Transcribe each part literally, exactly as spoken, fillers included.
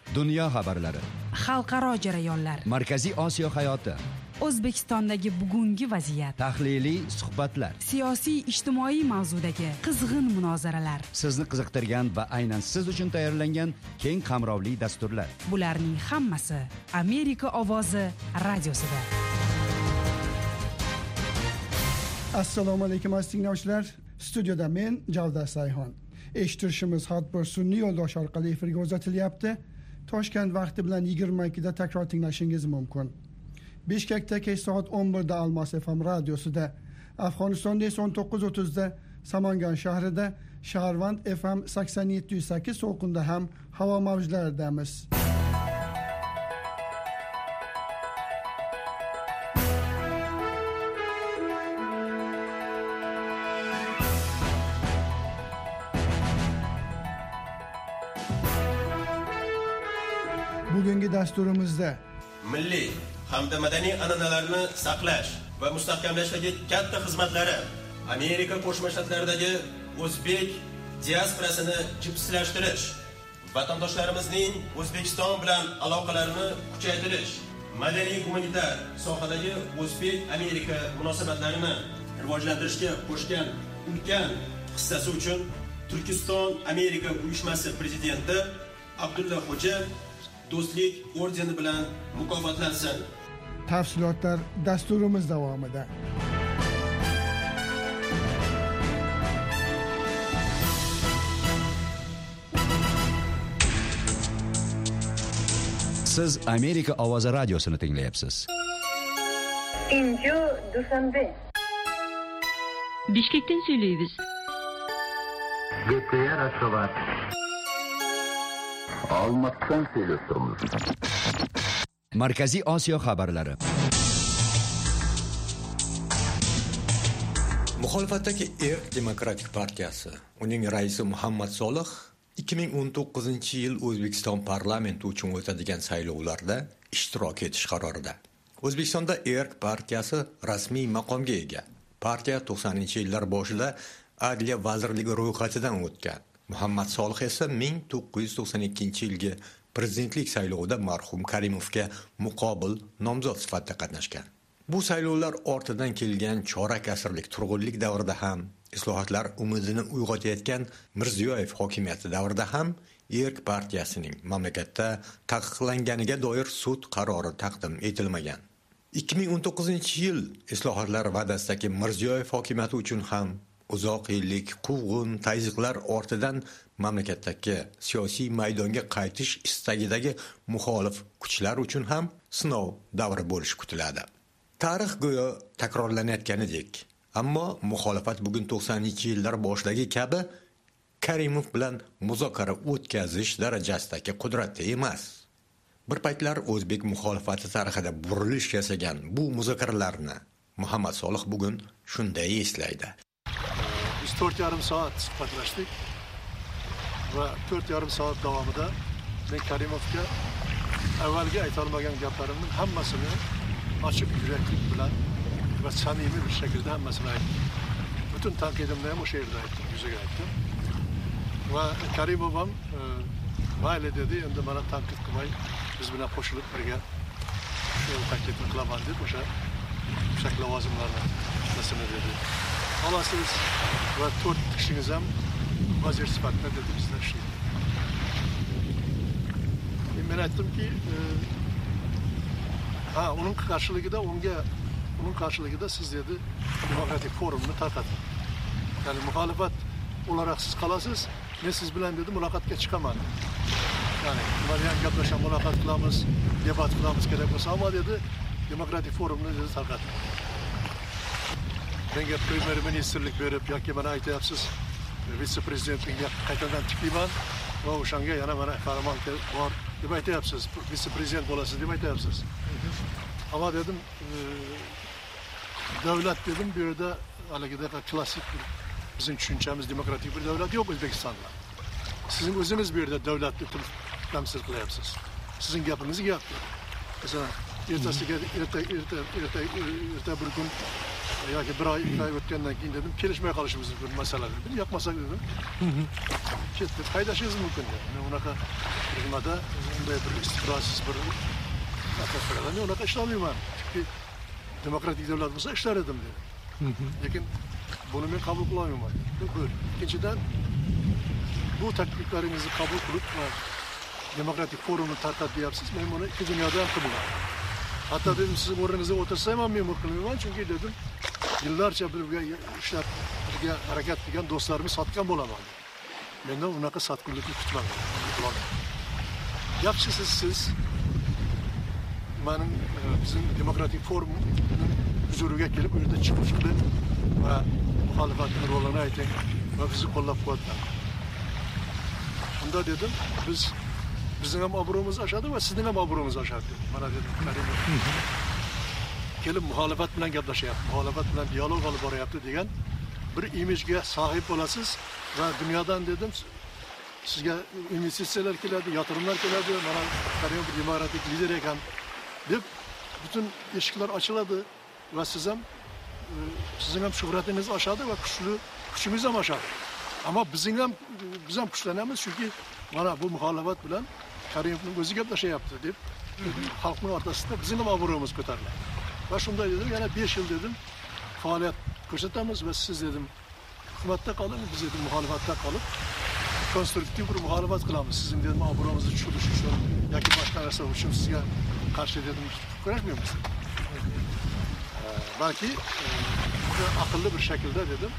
Dunyo xabarlari, xalqaro jarayonlar, Markaziy Osiyo hayoti, O'zbekistondagi bugungi vaziyat, tahliliy suhbatlar, siyosiy ijtimoiy mavzudagi qizg'in munozaralar, sizni qiziqtirgan va aynan siz uchun tayyorlangan keng qamrovli dasturlar. Bularning hammasi Amerika ovozi radiosida. Assalomu alaykum aziz tinglovchilar. Studiyada men Javdar Sayhon. Eshittirishimiz har bir sun'iy yo'ldosh orqali efirga uzatilyapti. Toshkent vaqti bilan yigirma ikkida takror tinglashingiz mumkin. Bishkekda kech soat o'n birda Almos F M radiosida, Afg'onistonda esa o'n to'qqiz o'ttizda Samangan shahrida, Shaharvand F M sakson yetti nuqta sakkiz to'lqinda ham havo mavjlaridamiz. Bugungi dasturimizda milliy hamda madaniy an'analarni saqlash va mustahkamlashdagi katta xizmatlari, Amerika Qo'shma Shtatlaridagi o'zbek diasporasini jipslashtirish, vatandoshlarimizning O'zbekiston bilan aloqalarini kuchaytirish, madaniy gumanitar sohadagi o'zbek-Amerika munosabatlarini rivojlantirishga qo'shgan ulkan hissasi uchun Turkiston Amerika uyushmasi prezidenti Abdulla Xo'ja Do'stlik ordeni bilan mukofotlansin. Tafsilotlar dasturimiz davomida. Siz Amerika ovozi radiosini tinglayapsiz. Inju Dushanbe. Bishkekdan söyleyimiz. Gepkaya Rasovat. Almatdan söylüyoruz. Markaziy Osiyo xabarlari. Muxolifatdagi Erk Demokratik partiyasi, uning raisi Muhammad Solih ikki ming o'n to'qqizinchi yil O'zbekiston parlamenti uchun o'tadigan saylovlarda ishtirok etish qarorida. O'zbekistonda Erk partiyasi rasmiy maqomga ega. Partiya to'qsoninchi yillar boshida Adliya vazirligi ro'yxatidan o'tgan. Muhammad Solih esa ming to'qqiz yuz to'qson ikkinchi yilgi prezidentlik saylovida marhum Karimovga muqobil nomzod sifatida qatnashgan. Bu saylovlar ortidan kelgan chorak asrlik turg'unlik davrida ham, islohotlar umidini uyg'otayotgan Mirziyoyev hokimiyati davrida ham Erk partiyasining mamlakatda taqiqlanganiga doir sud qarori taqdim etilmagan. ikki ming o'n to'qqizinchi yil islohotlar va'dasidagi Mirziyoyev hokimiyati uchun ham uzoq yillik quvg'in tayziqlar ortidan mamlakatdagi siyosiy maydonga qaytish istagidagi muxolif kuchlar uchun ham sinov davri bo'lishi kutiladi. Tarix go'yo takrorlanayotganidek, ammo muxolifat bugun to'qsoninchi yillar boshidagi kabi Karimov bilan muzokara o'tkazish darajasidagi qudratda emas. Bir paytlar o'zbek muxolifati tarixida burilish yasagan bu muzokaralarni Muhammad Solih bugun shunday eslaydi. Biz to'rt yarim soat suhbatlashdik va to'rt yarim soat davomida men Karimovga avvalgi aytolmagan gaplarimning hammasini ochiq yuraklik bilan va samimiy bir shaklda hammasini aytdim. Butun tanqidimni ham o'sha yerda aytdim, yuzaga aytdim. Va Karimov ham mayli dedi, endi mana tanqid qilmay biz bilan qo'shilib birga shu taklifni qilaman deb o'sha o'sha lavozimlarni ishlasini dedi. Olasiz va to'rt kishingiz ham vazir sifatida dedi bizlar ishlaydi. Men aytdimki, ha, uning qarshiligida unga uning qarshiligida siz dedi demokratik forumni tarqating. Ya'ni muxolifat o'laroq siz qolasiz, men siz bilan dedi muloqotga chiqaman. Ya'ni bilan gaplashib muloqot qilamiz, debat qilamiz kerak bo'lsa, ammo dedi demokratik forumni dedi tarqating. Menga premyer ministerlik berib yoki mana aytyapsiz, vitse-prezidentlikka qaytadan tiklayman va o'shanga yana mana farmon bor deb aytyapsiz, vitse-prezident bo'lasiz deb aytyapsiz. Ammo dedim, davlat dedim, bu yerda haligidaqa klassik bizning tushunchamiz demokratik bir davlat yo'q O'zbekistonda. Sizning o'zingiz bu yerda davlatni tamsil qilyapsiz. Sizning gapingiz gap. Masalan, ertasiga erta erta erta erta bir kun yoki bir oy ikki oy o'tgandan keyin dedim kelishmay qolishimiz mumkin masala dedim, yoqmasak dedim ketib haydashingiz mumkin dedi. Men unaqa nimada unday bir istiqrorsiz bir atmosferada men unaqa ishlamayman, chunki demokratik davlat bo'lsa ishlar edim dedi. Lekin buni men qabul qila olmayman. Bu ikkinchidan bu takliflaringizni qabul qilib demokratik forumni tarqatib deyapsiz, men buni ikki dunyoda ham qilaman. Hatto dedim siz o'rningizda o'tirsam ham men qilmayman, chunki dedim yillarcha birga ishlab birga harakat qilgan do'stlarimni sotgan bo'laman. Mendan unaqa sotqinlikni kutmang. Yaxshi siz siz mening bizim demokratik forumning huzuriga kelib, u yerda chiqib chiqib va muxolifatning rolini ayting va bizni qo'llab-quvvatlang. Shunda dedim, biz bizning ham obro'miz oshadi va sizning ham obro'miz oshadi. Mana dedim, Karimov kelib muxolifat bilan gaplashyapti, muxolifat bilan dialog olib boryapti degan bir imijga sahib bo'lasiz va dunyodan dedim sizga investitsiyalar keladi, yatırımlar keladi, mana Karimov bir demokratik lider ekan deb bütün eshiklar ochiladi va siz ham sizning ham shuhratingiz oshadi va kuchli kuchingiz ham oshadi. Ammo bizning ham biz ham kuchlanamiz, chunki mana bu muxolifat bilan Karimovning o'zi gaplashyapti deb xalqning o'rtasida bizning ham obro'miz ko'tariladi. Va shunday dedim, yana besh yil dedim faoliyat ko'rsatamiz va siz dedim hukumatda qoling, biz dedim muxolifatda qolib konstruktiv bir muxolifat qilamiz. Sizning dedim obro'mizni tushirish uchun yoki boshqa narsa uchun sizga qarshi dedim kurashmaymiz. Balki aqlli bir shaklda dedim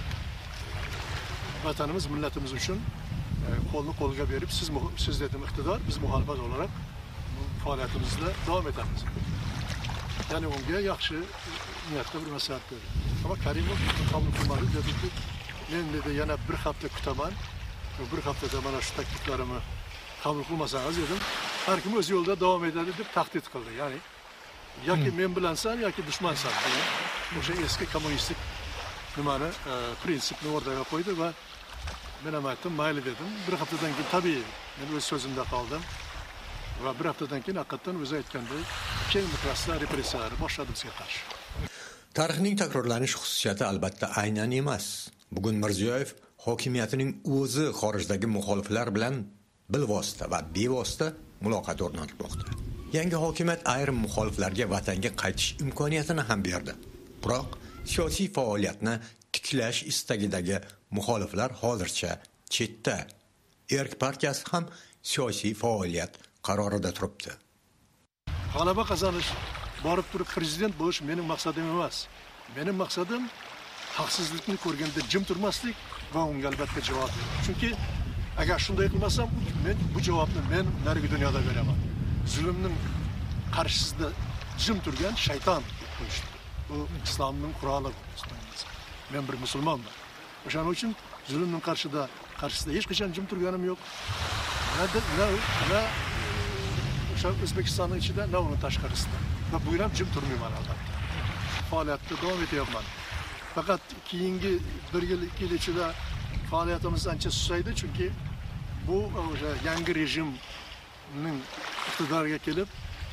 vatanimiz, millatimiz uchun qo'lni qo'lga berib, siz siz dedim iqtidor, biz muxolifat olarak faoliyatimizda davom etamiz. Ya'ni unga yaxshi niyatda bir maslahat berdi. Ammo Karimov qabul qilmadi, dediki, men dedi yana bir hafta kutaman. Bir haftada mana shu takliflarimni qabul qilmasangiz dedim, har kim o'z yo'lida davom etadi deb tahdid qildi. Ya'ni yoki men bilansan yoki dushmansan degan o'sha eski kommunistik nimani prinsipni o'rtaga qo'ydi va men ham aytdim, mayli dedim. Bir haftadan keyin tabiiy men o'z so'zimda qoldim va bir haftadan keyin haqiqatan o'zi aytgandek keng miqyosda repressiyalar boshladi bizga qarshi. Tarixning takrorlanish xususiyati albatta aynan emas. Bugun Mirziyoyev hokimiyatining o'zi xorijdagi muxoliflar bilan bilvosita va bevosita muloqot o'rnatmoqda. Yangi hokimiyat ayrim muxoliflarga vatanga qaytish imkoniyatini ham berdi. Biroq siyosiy faoliyatni tiklash istagidagi muxoliflar hozircha chetda. Erk partiyasi ham siyosiy faoliyat qarorida turibdi. G'alaba qozonish, borib turib prezident bo'lish mening maqsadim emas. Mening maqsadim haqsizlikni ko'rganda jim turmaslik va unga albatta javob berish. Chunki agar shunday qilmasam, men bu javobni men narigi dunyoda beraman. Zulmning qarshisida jim turgan shayton qo'yishdi. Bu islomning quroli. Men bir musulmonman. O'shaning uchun zulmning qarshida qarshisida hech qachon jim turganim yo'q. Na na o'sha O'zbekistonning ichida, na uni tashqarisida. Va bu ham jim turmayman albatta. Faoliyatda davom etyapman. Faqat keyingi bir yil, ikki yil ichida faoliyatimiz ancha susaydi, chunki bu o'sha yangi rejimning iqtidorga kelib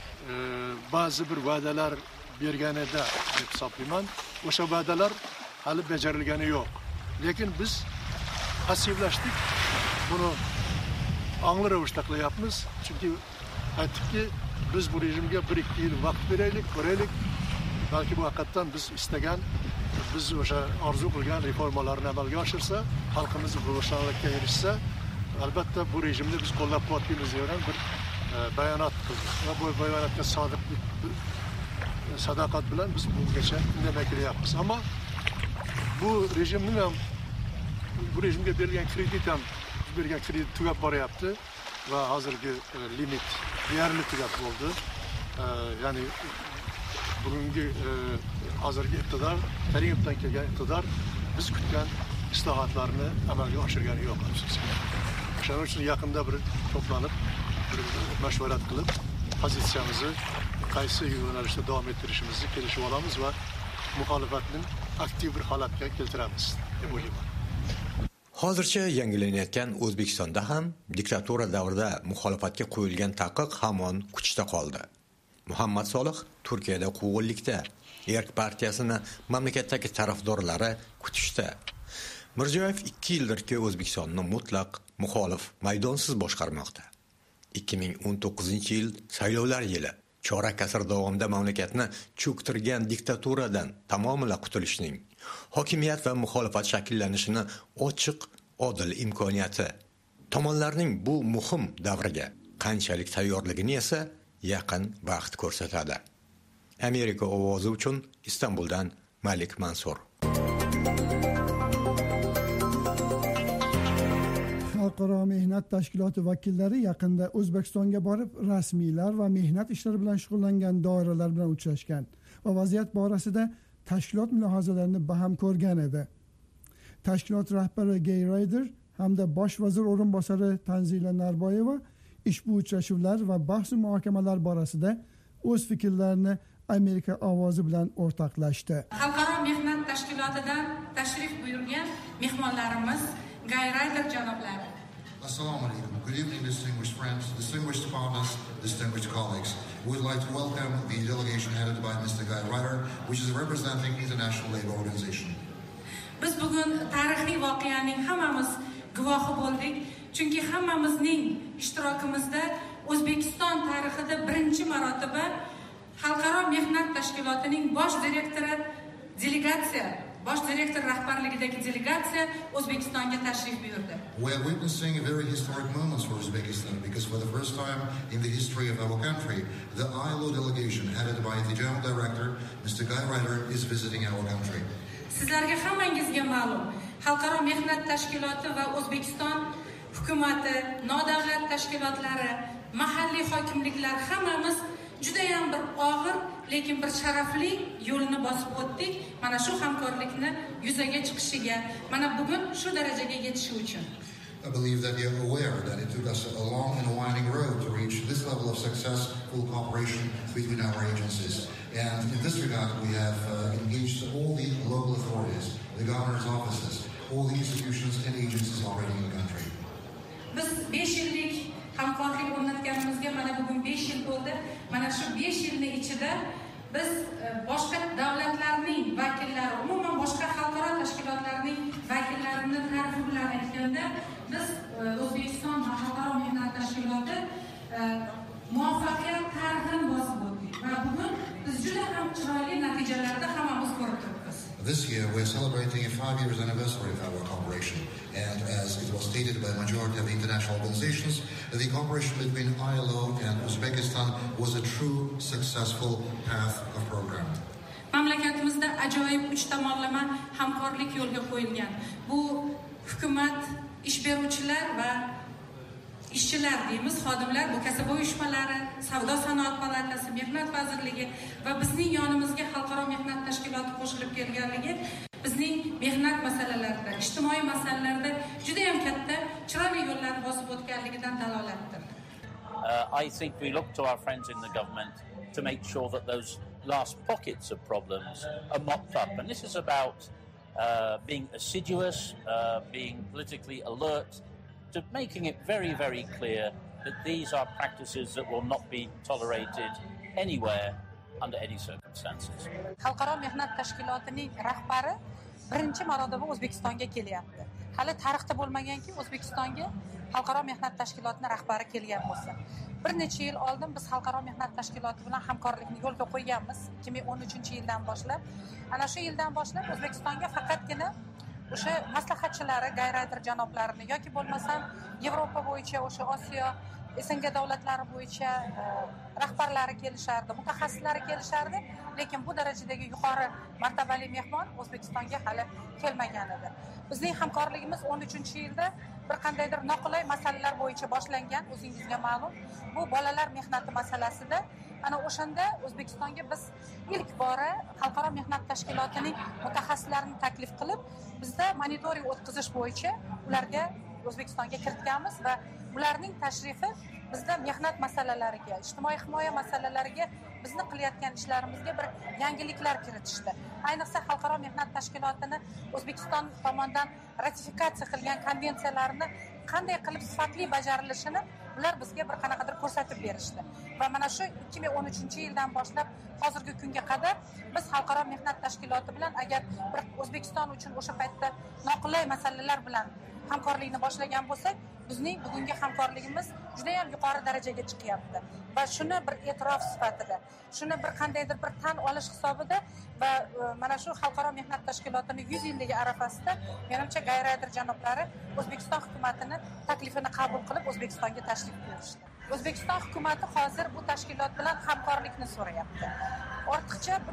ba'zi bir va'dalar berganida deb hisoblayman. O'sha va'dalar hali bajarilgani yo'q. Lekin biz passivlashdik. Buni ongli ravishda qilyapmiz, chunki aytibki, biz bu rejimga bir ikki yil vaqt beraylik, ko'raylik. Balki bu haqiqatan biz istagan, biz o'sha orzu qilgan reformalarni amalga oshirsa, xalqimiz ro'shanlikka erishsa, albatta bu rejimni biz qo'llab-quvvatlaymiz degan bir bayonot qildik. Va bu bayonotga sodiqlik, sadoqat bilan biz bungacha indamay kelyapmiz. Ammo bu rejimning ham bu rejimga berilgan kredit ham bergan kredit tugab boryapti va hozirgi limit deyarli tugab bo'ldi. Ya'ni bugungi hozirgi iqtidor, Karimovdan kelgan iqtidor biz kutgan islohotlarni amalga oshirgani yo'q. Shuning uchun yaqinda bir to'planib, bir mashvarat qilib, pozitsiyamizni qaysi yo'nalishda davom ettirishimizni kelishib olamiz va muxolifatning aktiv bir holatga keltiramiz deb o'ylayman. Hozircha yangilanayotgan O'zbekistonda ham diktatura davrida muxolifatga qo'yilgan taqiq hamon kuchda qoldi. Muhammad Solih Turkiyada quvg'inlikda, Erk partiyasini mamlakatdagi tarafdorlari kutishdi. Mirziyoyev ikki yildirki O'zbekistonni mutlaq muxolif maydonsiz boshqarmoqda. ikki ming o'n to'qqizinchi yil saylovlar yili chorak asr davomida mamlakatni cho'ktirgan diktaturadan tamomila qutulishning, hokimiyat va muxolifat shakllanishini ochiq, odil imkoniyati. Tomonlarning bu muhim davriga qanchalik tayyorligini esa yaqin vaqt ko'rsatadi. Amerika ovozi uchun Istanbuldan Malik Mansur. Xalqaro mehnat tashkiloti vakillari yaqinda O'zbekistonga borib, rasmiylar va mehnat ishlari bilan shug'ullangan doiralar bilan uchrashgan va vaziyat borasida tashkilot mulohazalarini baham ko'rgan edi. Tashkilot rahbari Gay Ryder hamda bosh vazir o'rinbosari Tanzila Narboyeva ushbu uchrashuvlar va bahs muhokamalar borasida o'z fikrlarini Amerika ovozi bilan o'rtoqlashdi. Xalqaro mehnat tashkilotidan tashrif buyurgan mehmonlarimiz Gay Ryder janoblari. Assalomu alaykum. Good evening, distinguished friends, distinguished partners, distinguished colleagues. We would like to welcome the delegation headed by Mister Guy Ryder, which is representing International Labour Organization. Biz bugun tarixiy voqeaning hammamiz guvohi bo'ldik, chunki hammamizning ishtirokimizda O'zbekiston tarixida birinchi marotaba Xalqaro mehnat tashkilotining bosh direktori delegatsiya, bosh direktor rahbarligidagi delegatsiya O'zbekistonga tashrif buyurdi. We are witnessing a very historic moment for Uzbekistan because for the first time in the history of our country, the I L O delegation headed by the General Director, Mister Guy Ryder, is visiting our country. Sizlarga hammangizga ma'lum, Xalqaro mehnat tashkiloti va O'zbekiston hukumati, nodavlat tashkilotlari, mahalliy hokimliklar hammamiz juda ham bir og'ir, lekin bir sharafli yo'lni bosib o'tdik. Mana shu hamkorlikni yuzaga chiqishiga, mana bugun shu darajaga yetishi uchun. I believe that you're aware that it took us a long and winding road to reach this level of successful cooperation between our agencies. And in this regard, we have uh, engaged all the local authorities, the governor's offices, all the institutions and agencies already in the country. Biz besh yillik hamkorlik o'rnatganimizga mana bugun besh yil bo'ldi. Mana shu besh yilning ichida biz boshqa davlatlarning vakillari, umuman boshqa xalqaro tashkilotlarning vakillarini ta'rifi bilan aytganda, biz O'zbekiston xalqaro mehnat tashkiloti muvaffaqiyat tarixini bosib o'tdik va bugun biz juda ham chiroyli natijalarda hammamiz ko'rib turibmiz. This year we're celebrating a five years anniversary of our cooperation, and as it was stated by a majority of the international organizations, the cooperation between I L O and Uzbekistan was a true successful path of program. Mamlakatimizda ajoyib uch tomonlama hamkorlik yo'lga qo'yilgan. Bu hukumat, ish beruvchilar va ishchilar deymiz, xodimlar, bu kasaba uyushmalari, savdo sanoat palatasi, mehnat vazirligi va bizning yonimizga xalqaro mehnat tashkiloti qo'shilib kelganligi bizning mehnat masalalarida, ijtimoiy masalalarda juda ham katta chiroyli yo'llarni bosib o'tganligidan dalolatdir. Uh, I think we look to our friends in the government to make sure that those last pockets of problems are mopped up, and this is about uh, being assiduous, uh, being politically alert, to making it very, very clear that these are practices that will not be tolerated anywhere under any circumstances. Xalqaro mehnat tashkilotining rahbari birinchi marotaba O'zbekistonga kelyapti. Hali tarixda bo'lmaganki, O'zbekistonga xalqaro mehnat tashkilotining rahbari kelgan bo'lsa. Bir necha yil oldin biz xalqaro mehnat tashkiloti bilan hamkorlikni yo'lga qo'yganmiz. ikki ming o'n uchinchi yildan boshlab, ana shu yildan boshlab O'zbekistonga faqatgina o'sha maslahatchilari, Gay Ryder janoblarini yoki bo'lmasam Yevropa bo'yicha, o'sha Osiyo, S N G davlatlari bo'yicha rahbarlari kelishardi, mutaxassislari kelishardi, lekin bu darajadagi yuqori martabali mehmon O'zbekistonga hali kelmagan edi. Bizning hamkorligimiz o'n uchinchi yilda bir qandaydir noqulay masalalar bo'yicha boshlangan, o'zingizga ma'lum. Bu bolalar mehnati masalasida ana o'shanda O'zbekistonga biz ilk bora xalqaro mehnat tashkilotining mutaxassislarini taklif qilib, bizda monitoring o'tkazish bo'yicha ularga O'zbekistonga kiritganmiz va ularning tashrifi bizda mehnat masalalariga, ijtimoiy himoya masalalariga, bizni qilayotgan ishlarimizga bir yangiliklar kiritishdi. Ayniqsa xalqaro mehnat tashkilotini O'zbekiston tomonidan ratifikatsiya qilgan konvensiyalarni qanday qilib sifatli bajarilishini ular bizga bir qanaqadir ko'rsatib berishdi. Va mana shu ikki ming o'n uchinchi yildan boshlab hozirgi kunga qadar biz xalqaro mehnat tashkiloti bilan agar bir O'zbekiston uchun o'sha paytda noqulay masalalar bilan hamkorlikni boshlagan bo'lsak, bizning bugungi hamkorligimiz juda ham yuqori darajaga chiqyapti. Va shuni bir e'tirof sifatida, shuni bir qandaydir bir tan olish hisobida va mana shu xalqaro mehnat tashkilotining yuz yilligi arafasida menimcha Gayradir janoblari O'zbekiston hukumatini taklifini qabul qilib O'zbekistonga tashrif buyurishdi. O'zbekiston hukumati hozir bu tashkilot bilan hamkorlikni so'rayapti. Ortiqcha bir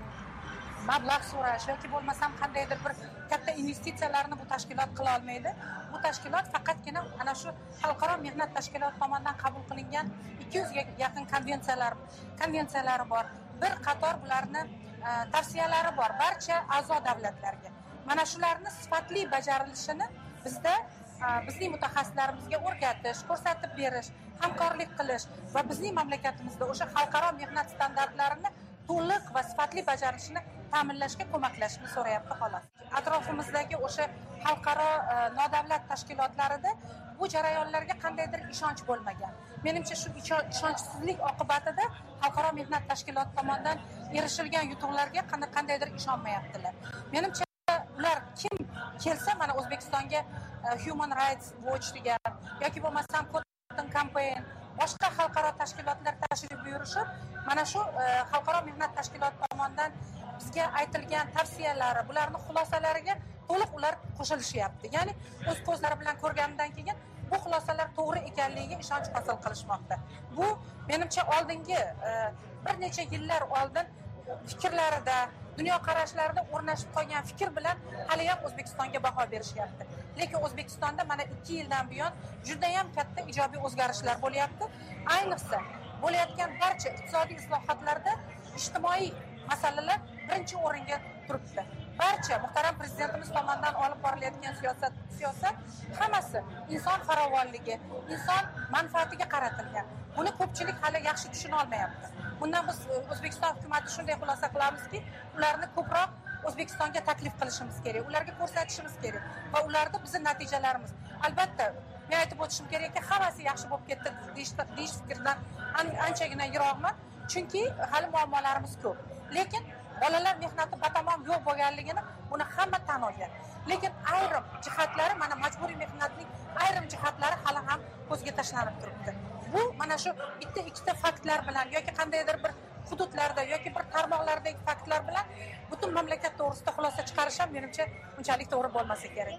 mablag' so'rash yoki bo'lmasam qandaydir bir katta investitsiyalarni bu tashkilot qila olmaydi. Bu tashkilot faqatgina ana shu xalqaro mehnat tashkiloti tomonidan qabul qilingan ikki yuzga yaqin konvensiyalar konvensiyalari bor. Bir qator bularni tavsiyalari bor barcha a'zo davlatlarga. Mana shularni sifatli bajarilishini bizda bizning mutaxassislarimizga o'rgatish, ko'rsatib berish, hamkorlik qilish va bizning mamlakatimizda o'sha xalqaro mehnat standartlarini to'liq va sifatli bajarilishini ta'minlashga ko'maklashishni so'rayapti xolos. Atrofimizdagi o'sha xalqaro nodavlat tashkilotlarida bu jarayonlarga qandaydir ishonch bo'lmagan. Menimcha shu ishonchsizlik oqibatida xalqaro mehnat tashkiloti tomonidan erishilgan yutuqlarga qandaydir ishonmayaptilar. Menimcha ular kim kelsa mana O'zbekistonga Human Rights Watch degan yoki bo'lmasam Cotton Campaign boshqa xalqaro tashkilotlar tashrif buyurishib, mana shu xalqaro mehnat tashkiloti tomonidan bizga aytilgan tavsiyalari, bularning xulosalariga to'liq ular qo'shilishyapti. Ya'ni o'z ko'zlari bilan ko'rgandan keyin bu xulosalar to'g'ri ekanligiga ishonch hosil qilishmoqda. Bu menimcha oldingi bir necha yillar oldin fikrlarida, dunyoqarashlarida o'rnashib qolgan fikr bilan hali ham O'zbekistonga baho berishyapti. Lekin O'zbekistonda mana ikki yildan buyon juda ham katta ijobiy o'zgarishlar bo'lyapti. Ayniqsa bo'layotgan barcha iqtisodiy islohotlarda ijtimoiy masalalar birinchi o'ringa turibdi. Barcha muhtaram prezidentimiz tomonidan olib borilayotgan siyosat siyosat hammasi inson farovonligi, inson manfaatiga qaratilgan. Buni ko'pchilik hali yaxshi tushuna olmayapti. Bundan biz O'zbekiston hukumati shunday xulosa qilamizki, ularni ko'proq O'zbekistonga taklif qilishimiz kerak, ularga ko'rsatishimiz kerak va ularda bizning natijalarimiz. Albatta, men aytib o'tishim kerakki, hammasi yaxshi bo'lib ketdi deyish fikrdan anchagina yiroqman, chunki hali muammolarimiz ko'p. Lekin bolalar mehnati batamom yo'q bo'lganligini buni hamma tan olgan. Lekin ayrim jihatlari, mana majburiy mehnatning ayrim jihatlari hali ham ko'zga tashlanib turibdi. Bu mana shu bitta ikkita faktlar bilan yoki qandaydir bir hududlarda yoki bir tarmoqlardagi faktlar bilan butun mamlakat to'g'risida xulosa chiqarish ham menimcha unchalik to'g'ri bo'lmasa kerak.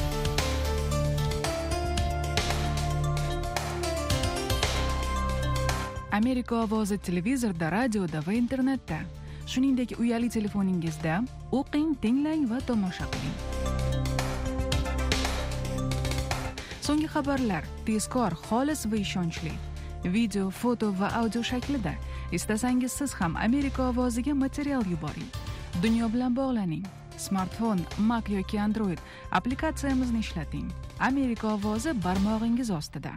Amerika ovozi televizorda, radioda va internetda, shuningdek uyali telefoningizda o'qing, tinglang va tomosha qiling. So'nggi xabarlar tezkor, xolis va ishonchli. Video, foto va audio shaklida. Istasangiz siz ham Amerika ovoziga material yuboring. Dunyo bilan bog'laning. Smartfon, Mac yoki Android applikatsiyamizni ishlating. Amerika ovozi barmog'ingiz ostida.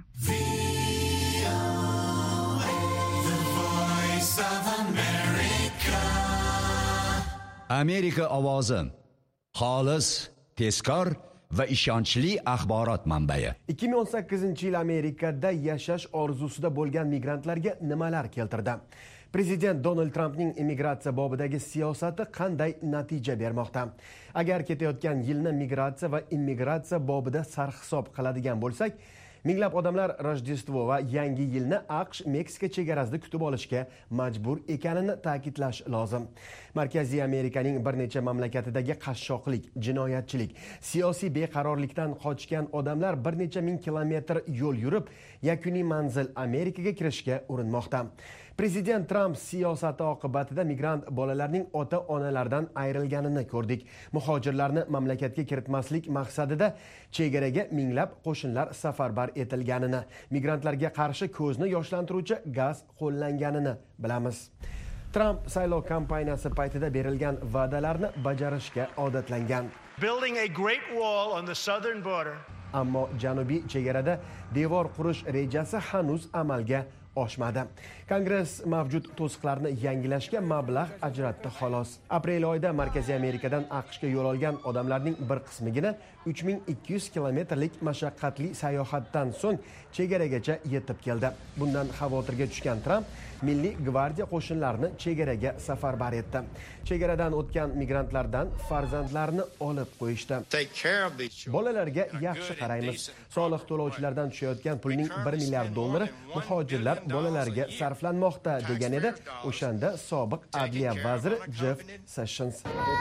Amerika ovozi xolis, tezkor va ishonchli axborot manbai. ikki ming o'n sakkizinchi yil Amerikada yashash orzusida bo'lgan migrantlarga nimalar keltirdi? Prezident Donald Trampning immigratsiya bobidagi siyosati qanday natija bermoqda? Agar ketayotgan yilni migratsiya va immigratsiya bobida sarhisob qiladigan bo'lsak, minglab odamlar Rojdestvo va Yangi yilni AQSh Meksika chegarasida kutib olishga majbur ekanini ta'kidlash lozim. Markaziy Amerikaning bir necha mamlakatidagi qashshoqlik, jinoyatchilik, siyosiy beqarorlikdan qochgan odamlar bir necha ming kilometr yo'l yurib, yakuniy manzil Amerikaga kirishga urinmoqda. Prezident Tramp siyosati oqibatida migrant bolalarning ota-onalaridan ayrilganini ko'rdik. Muhojirlarni mamlakatga kiritmaslik maqsadida chegaraga minglab qo'shinlar safarbar etilganini, migrantlarga qarshi ko'zni yoshlantiruvchi gaz qo'llanganini bilamiz. Tramp saylov kampaniyasi paytida berilgan va'dalarni bajarishga odatlangan. Building a great wall on the southern border. Ammo janubiy chegarada devor qurish rejasi hanuz amalga oshmadi. Kongress mavjud to'siqlarni yangilashga mablag' ajratdi xolos. Aprel oyida Markaziy Amerikadan AQShga yo'l olgan odamlarning bir qismigina uch ming ikki yuz kilometrlik mashaqqatli sayohatdan so'ng chegaragacha yetib keldi. Bundan xavotirga tushgan Tramp Milliy gvardiya qo'shinlarini chegaraga safarbar etdi. Chegaradan o'tgan migrantlardan farzandlarini olib qo'yishdi. Bolalarga yaxshi qaraymiz. Soliq to'lovchilardan tushayotgan pulning bir milliard dollari muhojirlar bolalariga sarflanmoqda degan edi o'shanda sobiq adliya vaziri Jeff Sessions.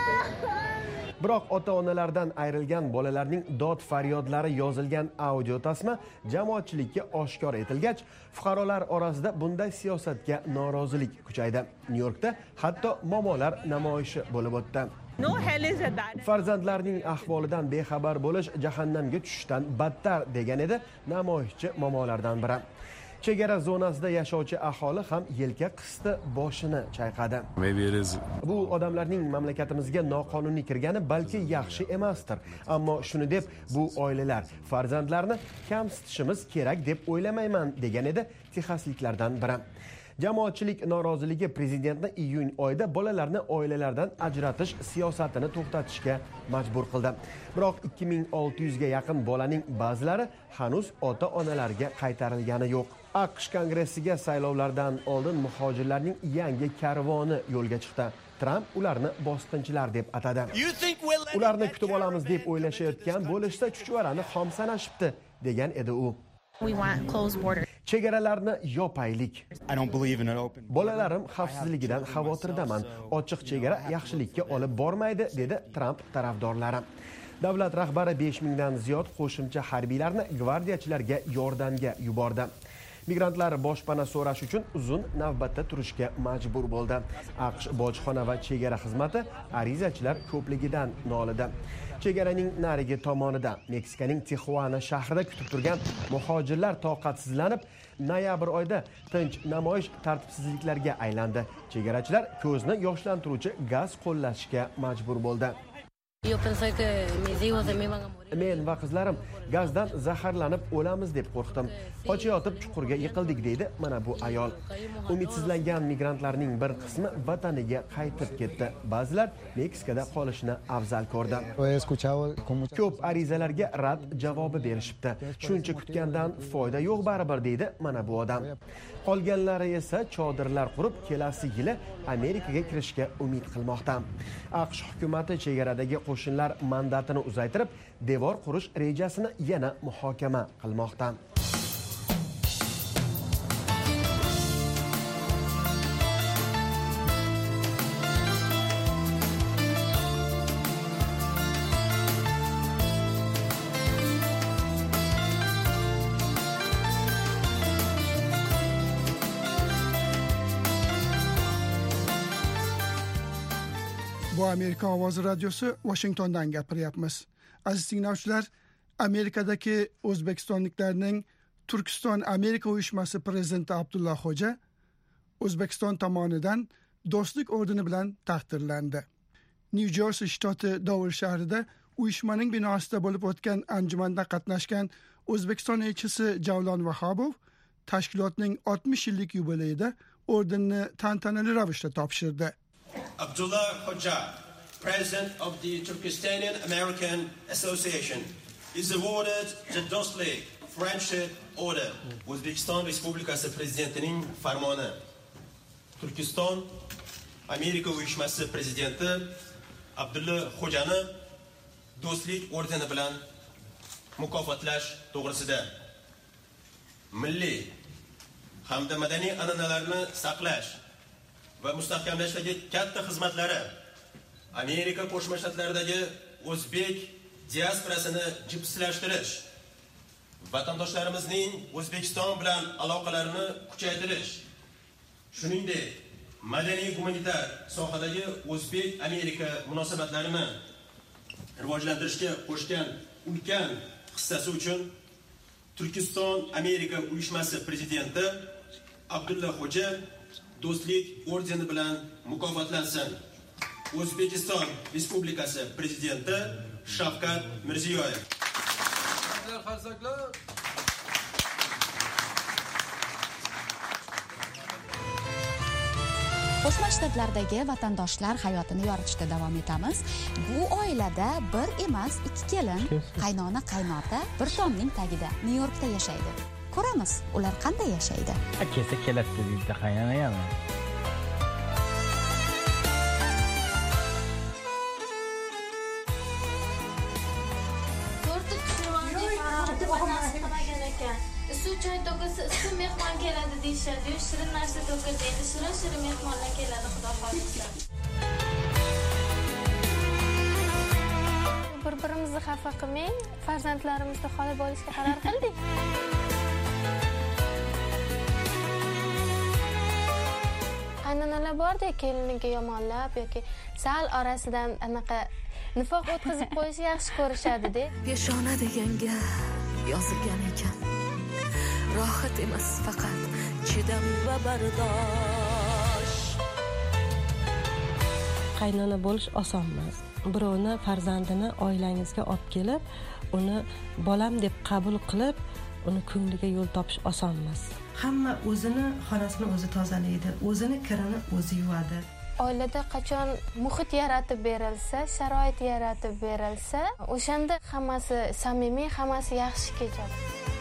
Biroq ota-onalardan ayrilgan bolalarning dod faryodlari yozilgan audio tasma jamoatchilikka oshkor etilgach, fuqarolar orasida bunday siyosatga norozilik kuchaydi. Nyu-Yorkda hatto momolar namoyishi bo'lib o'tdi. Farzandlarning ahvolidan bexabar bo'lish jahannamga tushishdan battar degan edi namoyishchi momolardan biri. Chegara zonasida yashovchi aholi ham yelka qisdi boshini chayqadi. Bu odamlarning mamlakatimizga noqonuniy kirgani balki yaxshi emasdir, ammo shuni deb bu oilalar farzandlarni kamsitishimiz kerak deb o'ylamayman degan edi texasliklardan biri. Jamoatchilik noroziligi prezidentni iyun oyida bolalarni oilalardan ajratish siyosatini to'xtatishga majbur qildi. Biroq ikki ming olti yuz ga yaqin bolaning ba'zilari hanuz ota-onalariga qaytarilgani yo'q. AQSh kongressiga saylovlardan oldin muhojirlarning yangi karvoni yo'lga chiqdi. Tramp ularni bosqinchilar deb atadi. Ularni kutib olamiz deb o'ylashayotgan bo'lishsa chuchvarani xom sanashibdi degan edi u. Chegaralarni yopaylik. Bolalarim xavfsizligidan xavotirdaman. Ochiq chegara yaxshilikka olib bormaydi, dedi Tramp tarafdorlari. Davlat rahbari besh mingdan ziyod qo'shimcha harbiylarni gvardiyachilarga yordamga yubordi. Migrantlar boshpana so'rash uchun uzun navbatda turishga majbur bo'ldi. AQSh bojxona va chegara xizmati arizachilar ko'pligidan nolidi. Chegaraning narigi tomonida Meksikaning Tijuana shahrida kutib turgan muhojirlar toqatsizlanib, noyabr oyida tinch namoyish tartibsizliklarga aylandi. Chegarachilar ko'zni yoshlantiruvchi gaz qo'llashga majbur bo'ldi. Men va qizlarim gazdan zaharlanib o'lamiz deb qo'rqdim. Qochayotib chuqurga yiqildik, deydi mana bu ayol. Umidsizlangan migrantlarning bir qismi vataniga qaytib ketdi. Ba'zilar Meksikada qolishni afzal ko'rdi. Ko'p arizalarga rad javobi berishibdi. Shuncha kutgandan foyda yo'q baribir, deydi mana bu odam. Qolganlari esa chodirlar qurib, kelasi yili Amerikaga kirishga umid qilmoqda. AQSh hukumatı chegaradagi qo'shinlar mandatini uzaytirib, devor qurish rejasini yana muhokama qilmoqda. Bu Amerika Ovozi Radyosu Washingtondan gapiryapmiz. Aziz tinglovchilar, Amerikadagi O'zbekistonliklarning Turkiston Amerika uyushmasi prezidenti Abdulla Xo'ja O'zbekiston tomonidan do'stlik ordeni bilan taqdirlandi. New Jersey shtati Dovul shahrida uyushmaning binosida bo'lib o'tgan anjumanda qatnashgan O'zbekiston elchisi Javlon Vahobov tashkilotning oltmish yillik yubileyida ordenni tantanali ravishda topshirdi. Abdullah Khoja, President of the Turkistanian American Association, is awarded the Dostlik Friendship Order. O'zbekiston Respublikasi Prezidentining farmoni. Turkiston Amerika uyushmasi prezidenti Abdullah Xojani Do'stlik ordeni bilan mukofotlash to'g'risida milliy hamda madaniy an'analarni saqlash va mustahkamlashdagi katta xizmatlari Amerika Qo'shma Shtatlaridagi o'zbek diasporasini jipslashtirish, vatandoshlarimizning O'zbekiston bilan aloqalarini kuchaytirish, shuningdek madaniy gumanitar sohadagi o'zbek Amerika munosabatlarini rivojlantirishga qo'shgan ulkan hissasi uchun Turkiston Amerika uyushmasi prezidenti Abdulla Xo'ja Do'stlik ordeni bilan mukofotlansin. O'zbekiston Respublikasi prezidenti Shavkat Mirziyoyev. Qo'shma Shtatlardagi vatandoshlar hayotini yoritishda davom etamiz. Bu oilada bir emas, ikki kelin, qaynona qaynota bir tomning tagida Nyu-Yorkda yashaydi. Ko'ramiz, ular qanday yashaydi. Akasi keladi deydi, qaynona ham. Suv choy to'kilsa, issiq mehmon keladi deyishadi. Shirin narsa to'kildi, endi shirin-shirin mehmonlar keladi, xudo xohlasa. Bir-birimizni xafa qilmang, farzandlarimizni xoli bo'lishga qaror qildik. Qaynonalar borda keliniga yomonlab yoki sal orasidan anaqa nifoq o'tkazib qo'yish yaxshi ko'rishadi-da. Peshona deganga yozilgan ekan. Rohat emas, faqat chidam va bardosh. Qaynona bo'lish oson emas. Birovni farzandini oilangizga olib kelib, uni bolam deb qabul qilib, uni ko'ngliga yo'l topish oson emas. Hamma o'zini xonasini o'zi tozalaydi, o'zini kirini o'zi yuvadi. Oilada qachon muhit yaratib berilsa, sharoit yaratib berilsa, o'shanda hammasi samimiy, hammasi yaxshi kechadi.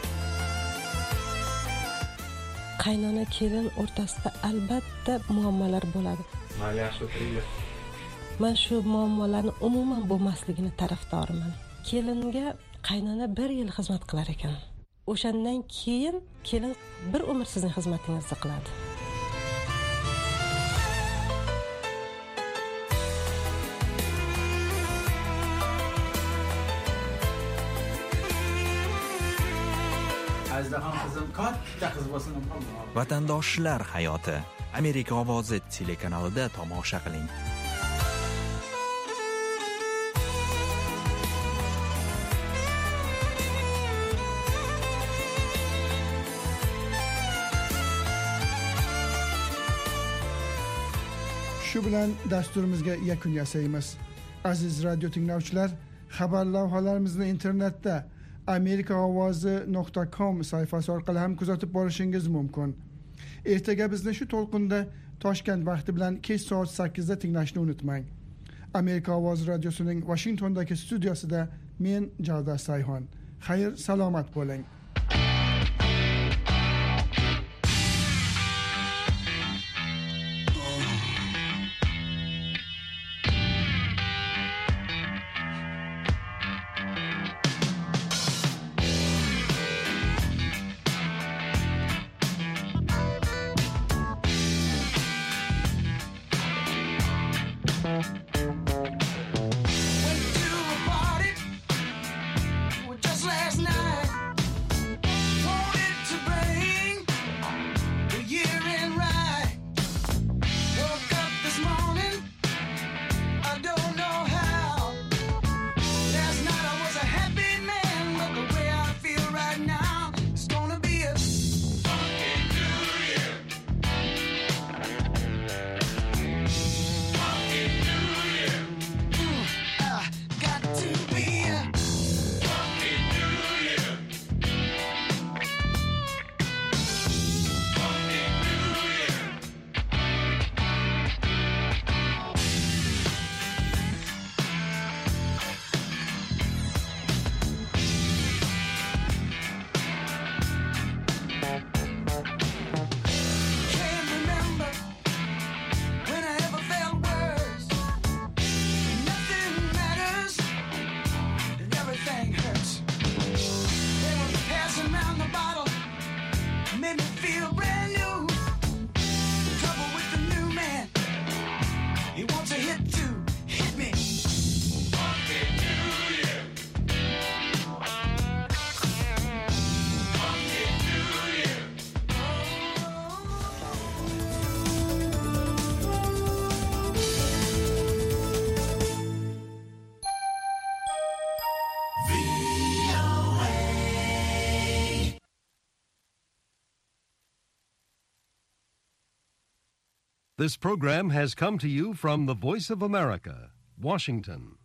Qaynona kelin o'rtasida albatta muammolar bo'ladi. Mayli, yaxshi o'tiringlar. Men shu muammolarni umuman bo'lmasligini tarafdoriman. Kelinga qaynona bir yil xizmat qilar ekan. O'shandan keyin kelin bir umr sizning xizmatingizni qiladi. Azdaxon qizim katta qiz bo'lsin. Vatandoshlar hayoti Amerika ovozi telekanalida tomosha qiling. Shu bilan dasturimizga yakun yasaymiz. Aziz radio tinglovchilar, xabar lavhalarimizni internetda amerika ovozi nuqta com sayfasi orqali ham kuzatib borishingiz mumkin. Ertaga bizni shu to'lqinda Toshkent vaqti bilan kech soat sakkizda tinglashni unutmang. Amerika ovozi radiosining Washingtondagi studiyasida men Javdar Sayhon. Xayr, salomat bo'ling. This program has come to you from the Voice of America, Washington.